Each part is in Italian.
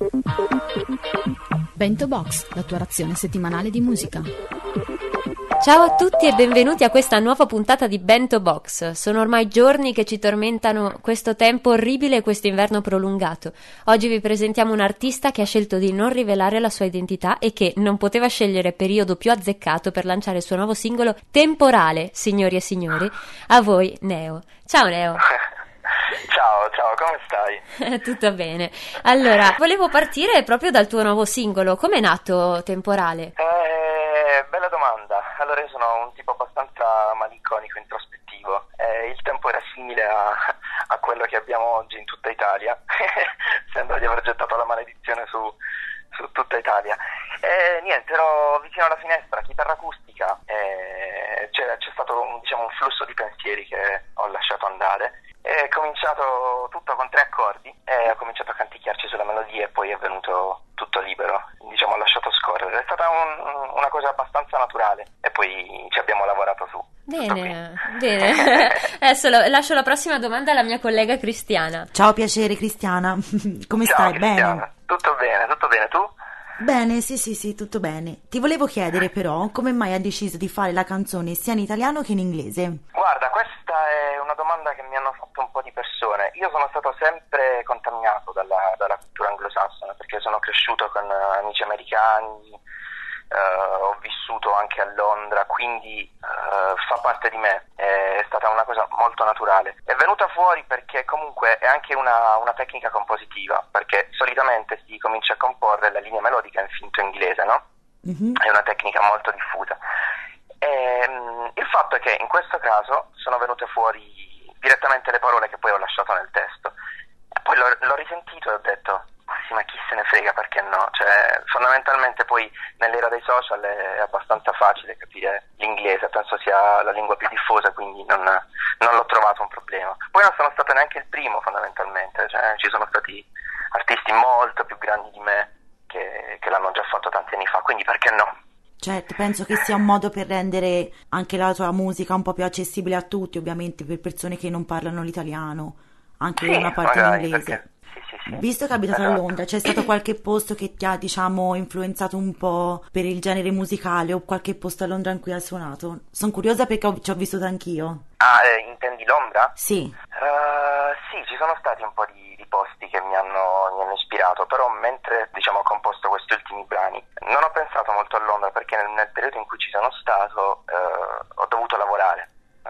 Bento Box, la tua razione settimanale di musica. Ciao a tutti e benvenuti a questa nuova puntata di Bento Box. Sono ormai giorni che ci tormentano questo tempo orribile e questo inverno prolungato. Oggi vi presentiamo un artista che ha scelto di non rivelare la sua identità e che non poteva scegliere periodo più azzeccato per lanciare il suo nuovo singolo Temporale, signori e signori. A voi, Neo. Ciao Neo. Ciao, come stai? Tutto bene. Allora, volevo partire proprio dal tuo nuovo singolo. Com'è nato Temporale? Bella domanda. Allora, io sono un tipo abbastanza malinconico, introspettivo. Il tempo era simile a quello che abbiamo oggi in tutta Italia. Sembra di aver gettato la maledizione su tutta Italia. Niente, ero vicino alla finestra, chitarra acustica, c'è stato un flusso di pensieri che ho lasciato andare. È cominciato tutto con 3 accordi e ho cominciato a canticchiarci sulla melodia e poi è venuto tutto libero, ho lasciato scorrere. È stata una cosa abbastanza naturale e poi ci abbiamo lavorato su. Bene. Adesso lascio la prossima domanda alla mia collega Cristiana. Ciao, piacere Cristiana. Come Ciao, stai? Cristiana. Bene? Tutto bene, tu? Bene, sì, tutto bene. Ti volevo chiedere però come mai hai deciso di fare la canzone sia in italiano che in inglese? Guarda, questa è una domanda che mi hanno fatto un po' di persone. Io sono stato sempre contaminato dalla cultura anglosassone perché sono cresciuto con amici americani, ho vissuto anche a Londra, quindi fa parte di me, è stata una cosa molto naturale. È venuta fuori perché comunque è anche una tecnica compositiva, perché solitamente si comincia a comporre la linea melodica in finto inglese, no? Mm-hmm. È una tecnica molto diffusa. Il fatto è che in questo caso sono venute fuori direttamente le parole che poi ho lasciato nel testo. E poi l'ho risentito e ho detto, sì, ma chi se ne frega, perché no? Cioè, fondamentalmente poi nell'era dei social è abbastanza facile capire l'inglese, penso sia la lingua più diffusa, quindi non l'ho trovato un problema. Poi non sono stato neanche il primo, fondamentalmente, cioè ci sono stati artisti molto più grandi di me che l'hanno già fatto tanti anni fa, quindi perché no? Certo, penso che sia un modo per rendere anche la tua musica un po' più accessibile a tutti, ovviamente per persone che non parlano l'italiano, anche una parte in inglese. Perché... Sì. Visto che abitato a Londra, c'è stato qualche posto che ti ha, influenzato un po' per il genere musicale o qualche posto a Londra in cui hai suonato? Sono curiosa perché ci ho vissuto anch'io. Intendi Londra? Sì. Sì, ci sono stati un po' di posti che mi hanno ispirato, però mentre ho composto questi ultimi brani non ho pensato molto a Londra perché nel periodo in cui ci sono stato ho dovuto lavorare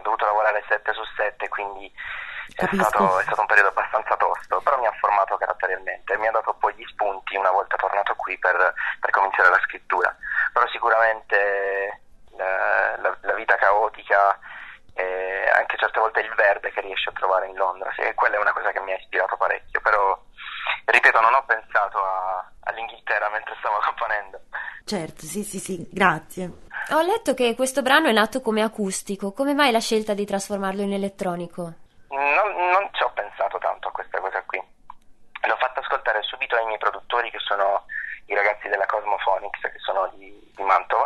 7 su 7, quindi è stato un periodo abbastanza tosto, però mi ha formato caratterialmente e mi ha dato poi gli spunti una volta tornato qui per cominciare la scrittura. Però sicuramente la vita caotica e anche certe volte il verde che riesci a trovare in Londra, quella è una cosa che mi ha ispirato parecchio, però ripeto, non ho pensato all'Inghilterra mentre stavo componendo. Certo, sì, grazie. Ho letto che questo brano è nato come acustico, come mai la scelta di trasformarlo in elettronico? Non ci ho pensato tanto a questa cosa qui, l'ho fatta ascoltare subito ai miei produttori che sono i ragazzi della Cosmophonics, che sono di Mantova,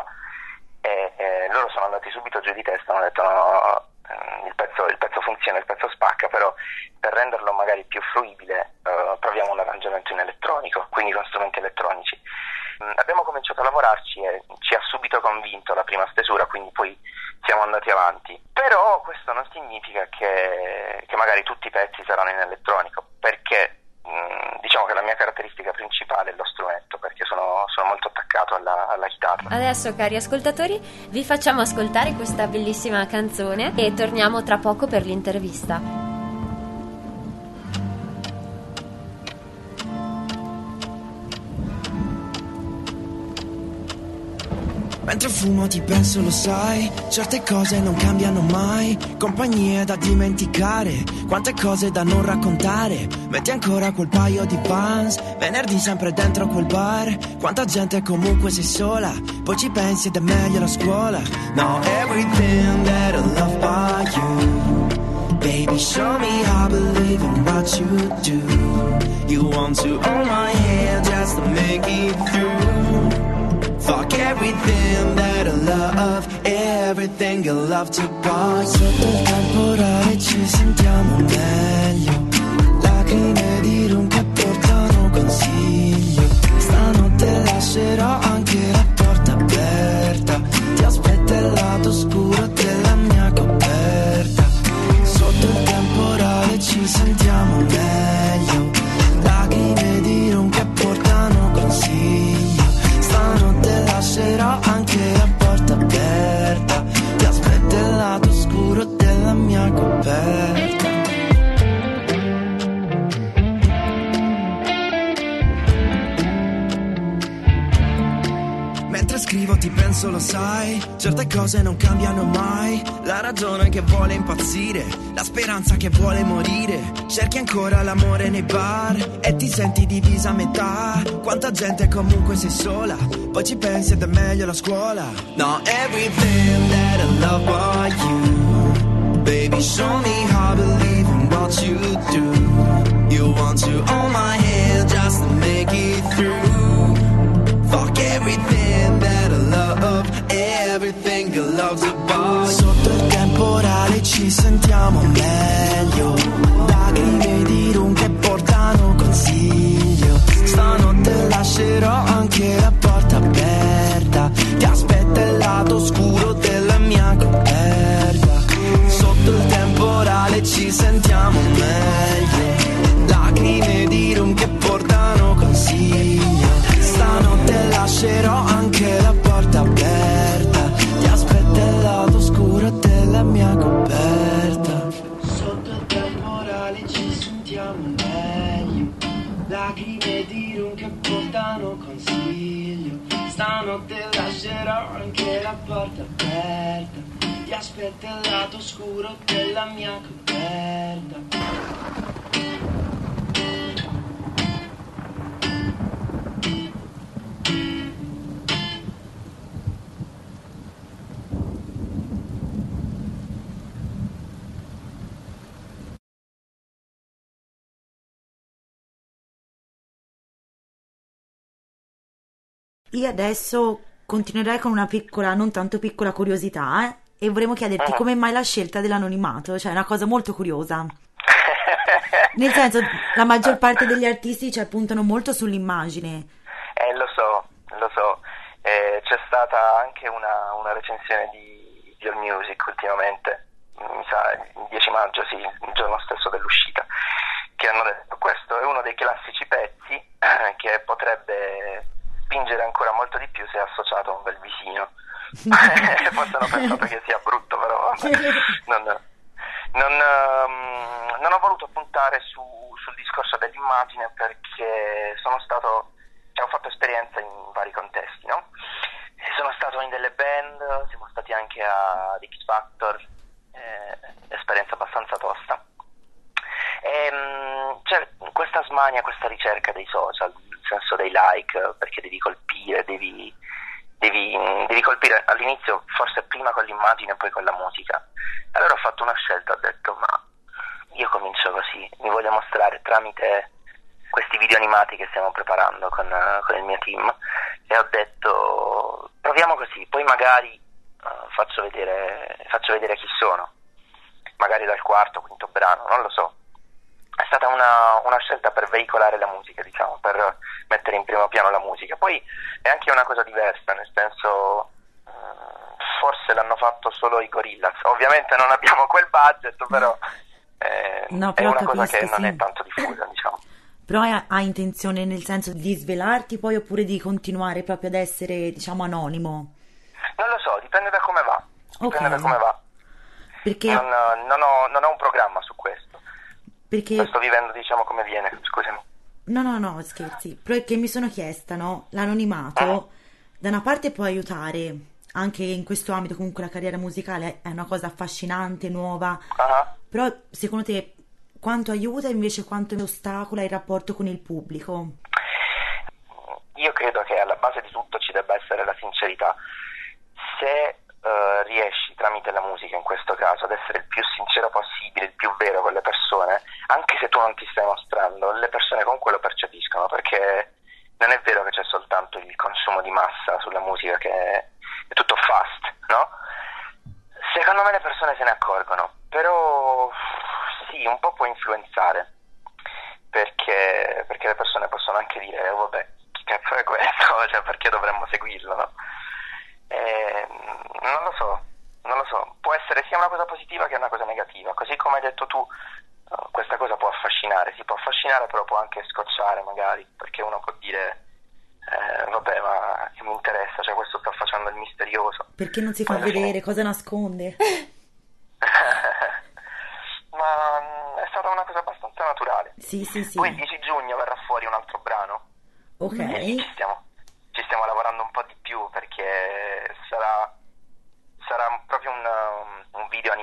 e loro sono andati subito giù di testa, hanno detto no, il pezzo funziona, il pezzo spacca, però per renderlo magari più fruibile proviamo un arrangiamento in elettronico, quindi con strumenti elettronici. Abbiamo cominciato a lavorarci e ci ha subito convinto la prima stesura, quindi poi siamo andati avanti. Però questo non significa che magari tutti i pezzi saranno in elettronico, perché che la mia caratteristica principale è lo strumento, perché sono molto attaccato alla chitarra. Adesso, cari ascoltatori, vi facciamo ascoltare questa bellissima canzone e torniamo tra poco per l'intervista. Mentre fumo ti penso, lo sai, certe cose non cambiano mai, compagnie da dimenticare, quante cose da non raccontare, metti ancora quel paio di Vans, venerdì sempre dentro quel bar, quanta gente comunque sei sola, poi ci pensi ed è meglio la scuola. Now everything that I love by you, baby show me how to believe in what you do, you want to hold my hand just to make it through. Fuck everything that I love, everything I love to buy. Sotto il temporale ci sentiamo meglio, lacrime di rum che portano consiglio. scrivo ti penso lo sai, certe cose non cambiano mai, la ragione che vuole impazzire, la speranza che vuole morire, cerchi ancora l'amore nei bar e ti senti divisa a metà, quanta gente comunque sei sola, poi ci pensi ed è meglio la scuola. No, everything that I love about you, baby show me how to believe in what you do, you want to hold my hand just to make it through, fuck everything that I love, everything I love about you. Sotto il temporale ci sentiamo meglio, lacrime di rum che portano consiglio, stanotte lascerò anche la porta aperta, ti aspetta il lato oscuro della mia coperta, sotto il temporale ci sentiamo meglio, lacrime di rum che portano consiglio, stanotte lascerò anche la porta aperta, ti aspetta il lato oscuro della mia coperta, sotto il temporale ci sentiamo meglio, lacrime di rum che portano consiglio, stanotte lascerò anche la porta aperta, ti aspetta il lato oscuro della mia coperta. Io adesso continuerei con una piccola, non tanto piccola curiosità, e vorremmo chiederti come mai la scelta dell'anonimato, cioè è una cosa molto curiosa. Nel senso, la maggior parte degli artisti ci puntano molto sull'immagine. Lo so. C'è stata anche una recensione di AllMusic ultimamente, mi sa il 10 maggio, sì, il giorno stesso dell'uscita, che hanno detto questo è uno dei classici pezzi che potrebbe spingere ancora molto di più se associato a un bel visino. Forse hanno pensato che sia brutto, però non ho voluto puntare sul discorso dell'immagine perché ho fatto esperienza in vari contesti, no? Sono stato in delle band, siamo stati anche ad X Factor, esperienza abbastanza tosta. C'è questa smania, questa ricerca dei social, nel senso dei like, perché devi colpire, devi colpire all'inizio, forse prima con l'immagine e poi con la musica. Allora ho fatto una scelta, ho detto ma io comincio così, mi voglio mostrare tramite questi video animati che stiamo preparando con il mio team, e ho detto proviamo così, poi magari faccio vedere chi sono, magari dal quarto, quinto brano, non lo so. È stata una scelta per veicolare la musica, diciamo, per mettere in primo piano la musica. Poi è anche una cosa diversa, nel senso forse l'hanno fatto solo i Gorillaz, ovviamente non abbiamo quel budget, però No, è però una capisco, cosa che non sì. è tanto diffusa, diciamo. Però hai intenzione, nel senso, di svelarti poi oppure di continuare proprio ad essere, diciamo, anonimo? Non lo so, dipende da come va. Dipende da come va. Perché, Non ho un programma su questo. perché Sto vivendo, diciamo, come viene, scusami. no, scherzi, perché mi sono chiesta, no? L'anonimato da una parte può aiutare, anche in questo ambito comunque la carriera musicale è una cosa affascinante, nuova, però secondo te quanto aiuta e invece quanto ostacola il rapporto con il pubblico? Io credo che alla base di tutto ci debba essere la sincerità. Se riesci tramite la musica in questo caso ad essere il più sincero possibile, il più vero con le persone, anche se tu non ti stai mostrando, le persone comunque lo percepiscono, perché non è vero che c'è soltanto il consumo di massa sulla musica, che è tutto fast, no? Secondo me le persone se ne accorgono, però sì, un po' può influenzare, perché le persone possono anche dire vabbè, chi cazzo è questo? Cioè, perché dovremmo seguirlo, no? Non lo so, può essere sia una cosa positiva che una cosa negativa, così come hai detto tu, questa cosa può affascinare, si può affascinare, però può anche scocciare magari, perché uno può dire vabbè, ma che mi interessa, cioè questo sta facendo il misterioso. Perché non si fa vedere cosa nasconde? Ma è stata una cosa abbastanza naturale. Sì. Poi il 10 giugno verrà fuori un altro brano. Ok. Ci stiamo lavorando un po' di più, perché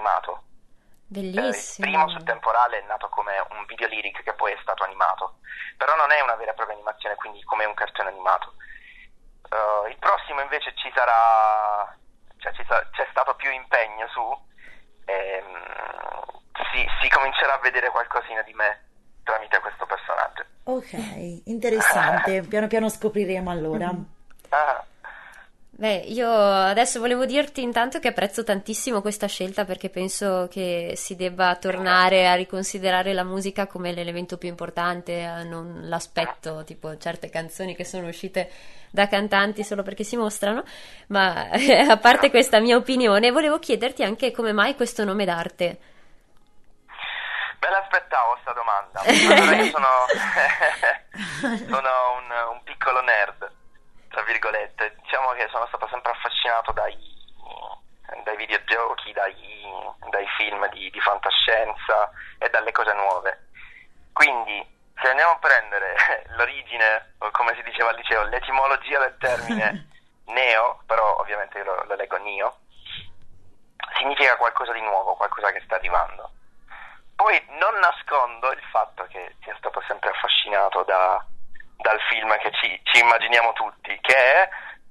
animato. Bellissimo. Il primo sul temporale è nato come un video lyric che poi è stato animato, però non è una vera e propria animazione, quindi come un cartone animato. Il prossimo invece ci sarà, c'è stato più impegno su, si comincerà a vedere qualcosina di me tramite questo personaggio. Ok, interessante. Piano piano scopriremo allora. Beh, io adesso volevo dirti intanto che apprezzo tantissimo questa scelta, perché penso che si debba tornare a riconsiderare la musica come l'elemento più importante, non l'aspetto, tipo certe canzoni che sono uscite da cantanti solo perché si mostrano. Ma a parte questa mia opinione, volevo chiederti anche come mai questo nome d'arte. Me l'aspettavo sta domanda. Allora, io sono un piccolo nerd, tra virgolette. Diciamo che sono stato sempre affascinato dai videogiochi, dai film di fantascienza e dalle cose nuove. Quindi, se andiamo a prendere l'origine, o come si diceva al liceo, l'etimologia del termine neo, però ovviamente io lo leggo neo, significa qualcosa di nuovo, qualcosa che sta arrivando. Poi non nascondo il fatto che sia stato sempre affascinato dal film che ci immaginiamo tutti, che è...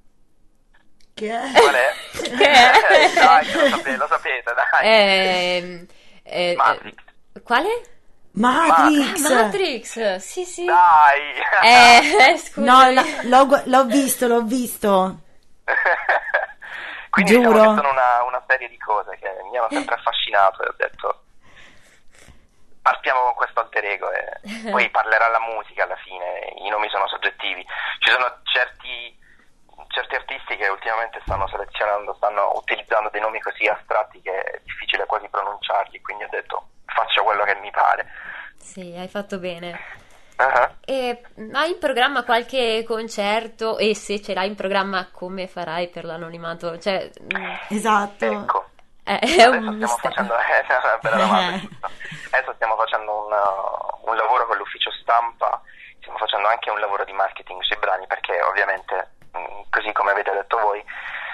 Qual è? Che è? Dai, lo sapete, dai. Matrix. Quale? Matrix! Sì. Dai! Scusa. No, l'ho visto. Quindi Giuro. diciamo che sono una serie di cose che mi hanno sempre affascinato e ho detto partiamo con questo alter ego e poi parlerà la musica alla fine, i nomi sono soggettivi. Ci sono certi artisti che ultimamente stanno utilizzando dei nomi così astratti che è difficile quasi pronunciarli, quindi ho detto faccio quello che mi pare. Sì, hai fatto bene. Uh-huh. E hai in programma qualche concerto? E se ce l'hai in programma, come farai per l'anonimato? Cioè, Esatto. Ecco. è Adesso un stiamo mistero. facendo una bella domanda. Adesso stiamo facendo un lavoro con l'ufficio stampa, stiamo facendo anche un lavoro di marketing sui brani, perché ovviamente, così come avete detto voi,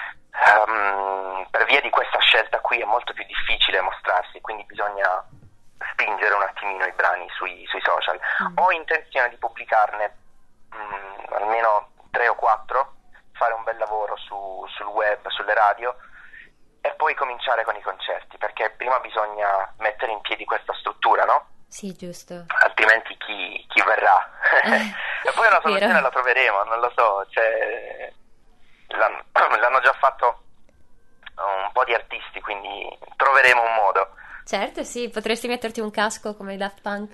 per via di questa scelta qui è molto più difficile mostrarsi, quindi bisogna spingere un attimino i brani sui social. Ho intenzione di pubblicarne almeno 3 o 4, fare un bel lavoro sul web, sulle radio, e poi cominciare con i concerti, perché prima bisogna mettere in piedi questa struttura, no? Sì, giusto. Altrimenti chi verrà? E poi una soluzione Vero. la troveremo, non lo so, cioè, l'hanno già fatto un po' di artisti, quindi troveremo un modo. Certo, sì, potresti metterti un casco come i Daft Punk.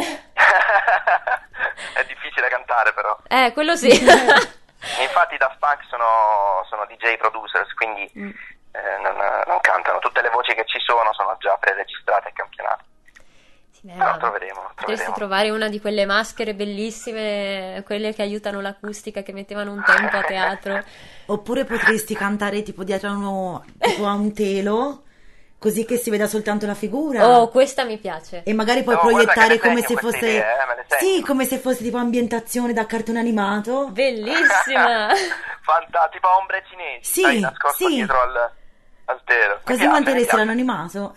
È difficile cantare però. Quello sì. Infatti i Daft Punk sono DJ producers, quindi non cantano, tutte le voci che ci sono già preregistrate e campionate. Sì, Però troveremo. Potresti trovare una di quelle maschere bellissime, quelle che aiutano l'acustica, che mettevano un tempo a teatro. Oppure potresti cantare tipo dietro tipo a un telo, così che si veda soltanto la figura. Oh, questa mi piace. E magari puoi guarda proiettare che me come segno se queste fosse... idee, me le segno. Sì, come se fosse tipo ambientazione da cartone animato. Bellissima. Tipo ombre cinesi, Sì, stai nascosto sì. dietro al telo. Così Mi manterresti piace. l'anonimato.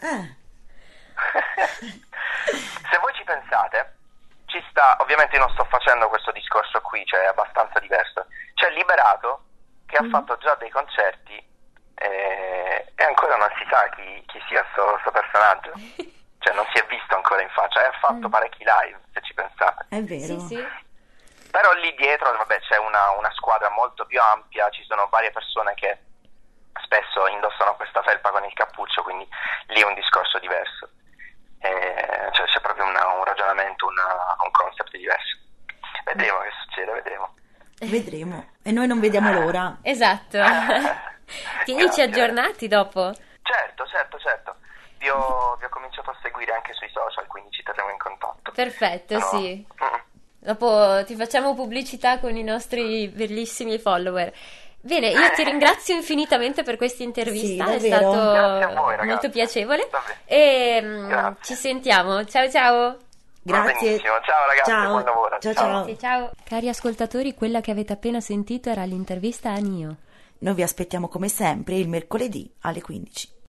Se voi ci pensate, ci sta, ovviamente io non sto facendo questo discorso qui, cioè è abbastanza diverso. C'è Liberato che ha fatto già dei concerti e ancora non si sa chi sia sto personaggio, cioè non si è visto ancora in faccia, e ha fatto parecchi live, se ci pensate. È vero. Sì. Però lì dietro, vabbè, c'è una squadra molto più ampia, ci sono varie persone che spesso indossano questa felpa con il cappuccio, quindi lì è un discorso diverso. Cioè c'è proprio un ragionamento, un concept diverso. Vedremo che succede, vedremo. Vedremo. E noi non vediamo l'ora. Esatto. Tienici Grazie. aggiornati dopo. Certo. Vi ho cominciato a seguire anche sui social, quindi ci terremo in contatto. Perfetto, Però- sì. Dopo ti facciamo pubblicità con i nostri bellissimi follower. Bene, io ti ringrazio infinitamente per questa intervista, Sì, è davvero. stato Grazie a voi, ragazzi. molto piacevole. Davvero. E Grazie. ci sentiamo. Ciao ciao. Va Grazie. benissimo. Ciao ragazzi, Ciao. buon lavoro. Ciao. Sì, ciao. Cari ascoltatori, quella che avete appena sentito era l'intervista a Nio. Noi vi aspettiamo come sempre il mercoledì alle 15.